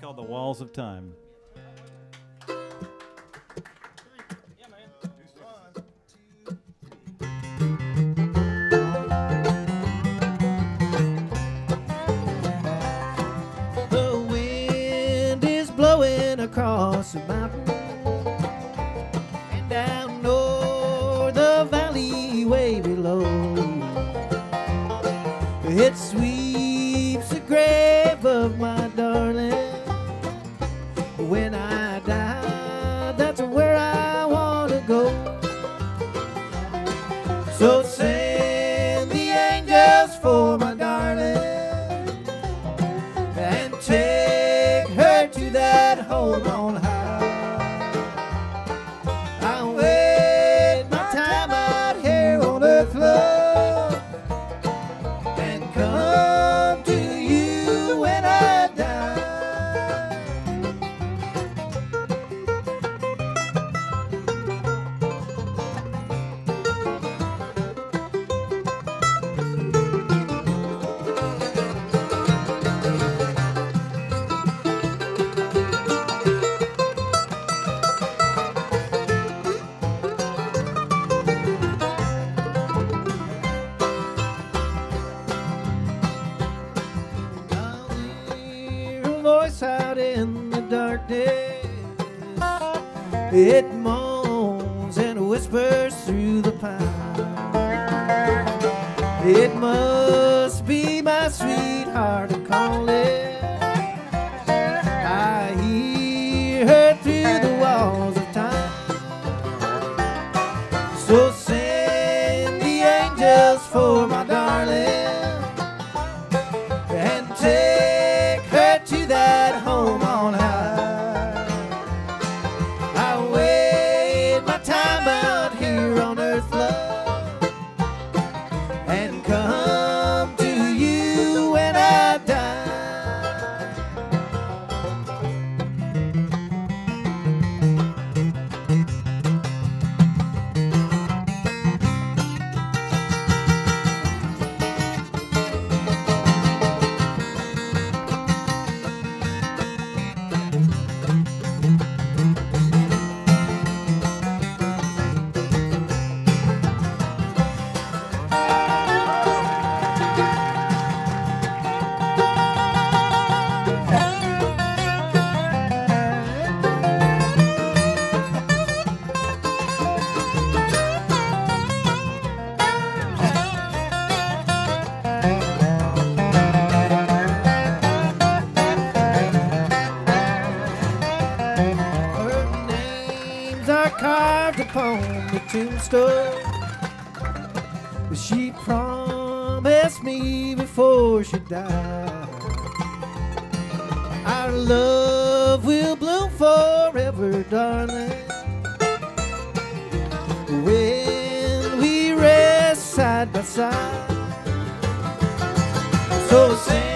called The Walls of Time. The wind is blowing across the mountain and down o'er the valley way below. It sweeps the grave of my darling. When I die, that's where I want to go. So send the angels for my darling and take her to that home on high. I'll wait my time out here on earth, love, and come to you when I die. I'll hear a voice out in the darkness. It moans and whispers through the pine. It must be my sweetheart calling. I hear her through the walls of time. So send the angels for my darling and take her to that home on high. I wait my time out here on earth, love, and come to you when I die. Her names are carved upon the tombstone. She promised me before she died, our love will bloom forever, darling, when we rest side by side. So sing